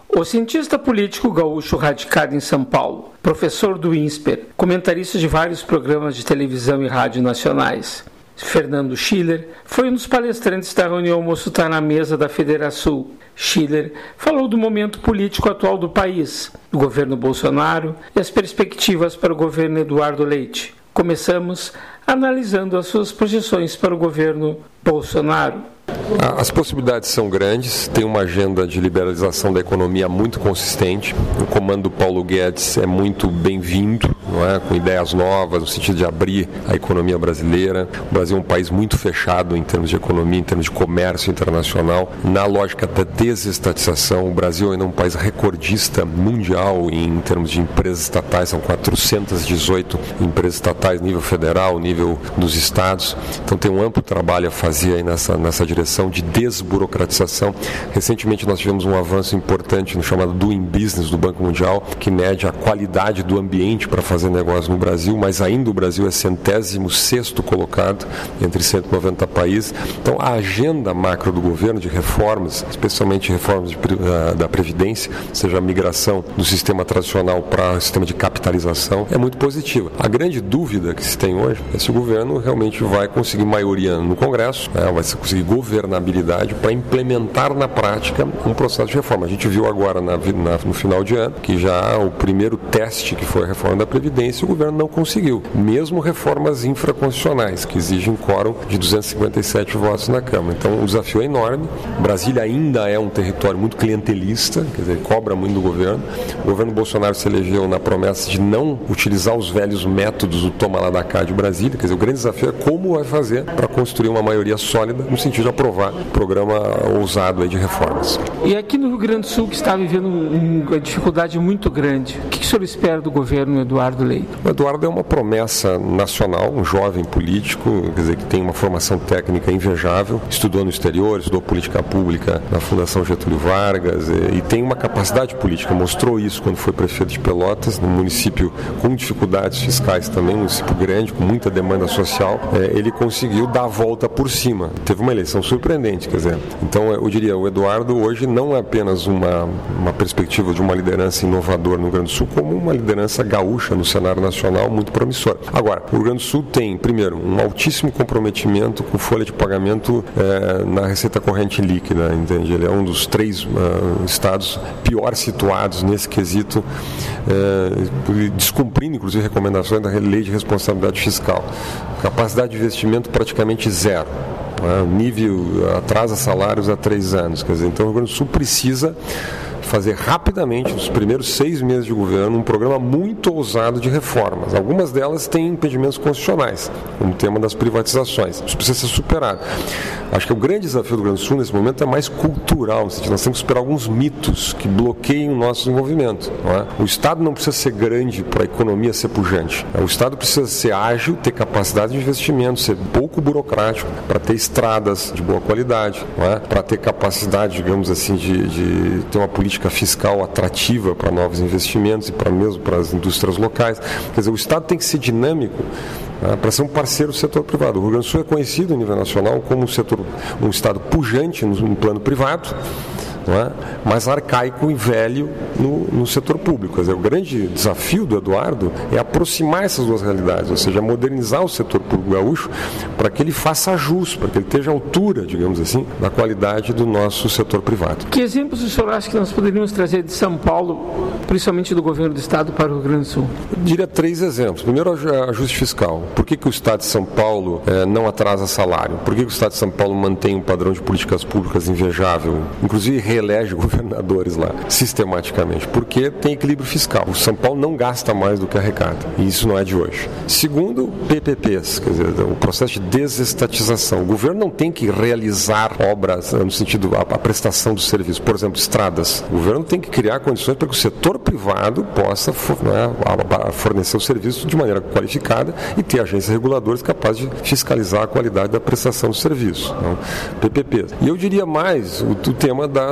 O cientista político gaúcho radicado em São Paulo, professor do INSPER, comentarista de vários programas de televisão e rádio nacionais, Fernando Schiller, foi um dos palestrantes da reunião Moço Tá na Mesa da Federação. Schiller falou do momento político atual do país, do governo Bolsonaro e as perspectivas para o governo Eduardo Leite. Começamos analisando as suas projeções para o governo Bolsonaro. As possibilidades são grandes, tem uma agenda de liberalização da economia muito consistente, o comando do Paulo Guedes é muito bem-vindo, não é? Com ideias novas, no sentido de abrir a economia brasileira. O Brasil é um país muito fechado em termos de economia, em termos de comércio internacional. Na lógica da desestatização, o Brasil ainda é um país recordista mundial em termos de empresas estatais, são 418 empresas estatais, nível federal, nível dos estados. Então tem um amplo trabalho a fazer aí nessa direção de desburocratização. Recentemente nós tivemos um avanço importante no chamado Doing Business do Banco Mundial, que mede a qualidade do ambiente para fazer negócio no Brasil, mas ainda o Brasil é 106º colocado entre 190 países. Então a agenda macro do governo de reformas, especialmente reformas da Previdência, seja a migração do sistema tradicional para o sistema de capitalização, é muito positiva. A grande dúvida que se tem hoje é se o governo realmente vai conseguir maioria no Congresso, vai conseguir governabilidade para implementar na prática um processo de reforma. A gente viu agora no final de ano que já o primeiro teste, que foi a reforma da Previdência, o governo não conseguiu. Mesmo reformas infraconstitucionais, que exigem quórum de 257 votos na Câmara. Então o desafio é enorme. Brasília ainda é um território muito clientelista, quer dizer, cobra muito do governo. O governo Bolsonaro se elegeu na promessa de não utilizar os velhos métodos do toma lá da cá de Brasília. Quer dizer, o grande desafio é como vai fazer para construir uma maioria sólida no sentido de aprovar um programa ousado aí de reformas. E aqui no Rio Grande do Sul, que está vivendo uma dificuldade muito grande, o que o senhor espera do governo Eduardo Leite? O Eduardo é uma promessa nacional, um jovem político, quer dizer, que tem uma formação técnica invejável, estudou no exterior, estudou política pública na Fundação Getúlio Vargas e tem uma capacidade política, mostrou isso quando foi prefeito de Pelotas, num município com dificuldades fiscais também, um município grande, com muita demanda social, ele conseguiu dar a volta por cima. Teve uma eleição surpreendente, quer dizer. Então, eu diria, o Eduardo hoje não é apenas uma perspectiva de uma liderança inovadora no Rio Grande do Sul, como uma liderança gaúcha no cenário nacional muito promissora. Agora, o Rio Grande do Sul tem, primeiro, um altíssimo comprometimento com folha de pagamento na receita corrente líquida, entende? Ele é um dos 3 estados pior situados nesse quesito, descumprindo, inclusive, recomendações da Lei de Responsabilidade Fiscal. Capacidade de investimento praticamente zero. Nível atrasa salários há 3 anos. Quer dizer, então o Rio Grande do Sul precisa fazer rapidamente, nos primeiros 6 meses de governo, um programa muito ousado de reformas. Algumas delas têm impedimentos constitucionais, como o tema das privatizações. Isso precisa ser superado. Acho que o grande desafio do Rio Grande do Sul nesse momento é mais cultural, no sentido, nós temos que superar alguns mitos que bloqueiam o nosso desenvolvimento. Não é? O Estado não precisa ser grande para a economia ser pujante. O Estado precisa ser ágil, ter capacidade de investimento, ser pouco burocrático, para ter estradas de boa qualidade, não é? Para ter capacidade, digamos assim, de ter uma política fiscal atrativa para novos investimentos e mesmo para as indústrias locais. Quer dizer, o Estado tem que ser dinâmico para ser um parceiro do setor privado. O Rio Grande do Sul é conhecido a nível nacional como um Estado pujante no plano privado, não é? Mas arcaico e velho no setor público. Quer dizer, o grande desafio do Eduardo é aproximar essas duas realidades, ou seja, modernizar o setor público gaúcho para que ele faça jus, para que ele esteja à altura, digamos assim, da qualidade do nosso setor privado. Que exemplos o senhor acha que nós poderíamos trazer de São Paulo, principalmente do governo do Estado, para o Rio Grande do Sul? Eu diria 3 exemplos. Primeiro, ajuste fiscal. Por que o Estado de São Paulo não atrasa salário? Por que o Estado de São Paulo mantém um padrão de políticas públicas invejável? Inclusive, reelege governadores lá, sistematicamente, porque tem equilíbrio fiscal. O São Paulo não gasta mais do que arrecada, e isso não é de hoje. Segundo, PPPs, quer dizer, o processo de desestatização. O governo não tem que realizar obras no sentido a prestação do serviço, por exemplo, estradas. O governo tem que criar condições para que o setor privado possa fornecer o serviço de maneira qualificada e ter agências reguladoras capazes de fiscalizar a qualidade da prestação do serviço. Então, PPPs. E eu diria mais o tema das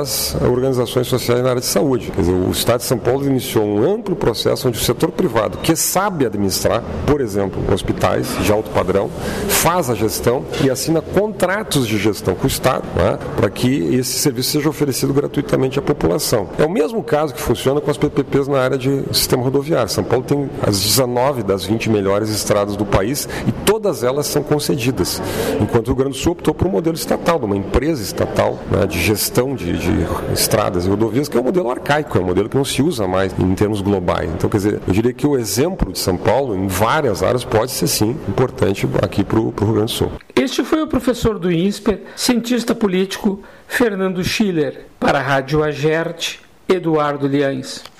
das organizações sociais na área de saúde. Quer dizer, o Estado de São Paulo iniciou um amplo processo onde o setor privado, que sabe administrar, por exemplo, hospitais de alto padrão, faz a gestão e assina contratos de gestão com o Estado, né, para que esse serviço seja oferecido gratuitamente à população. É o mesmo caso que funciona com as PPPs na área de sistema rodoviário. São Paulo tem as 19 das 20 melhores estradas do país e todas elas são concedidas, enquanto o Rio Grande do Sul optou por um modelo estatal, de uma empresa estatal, né, de gestão de estradas e rodovias, que é um modelo arcaico, é um modelo que não se usa mais em termos globais. Então, quer dizer, eu diria que o exemplo de São Paulo, em várias áreas, pode ser sim importante aqui para o Rio Grande do Sul. Este foi o professor do INSPER, cientista político Fernando Schiller. Para a Rádio Agerte, Eduardo Liães.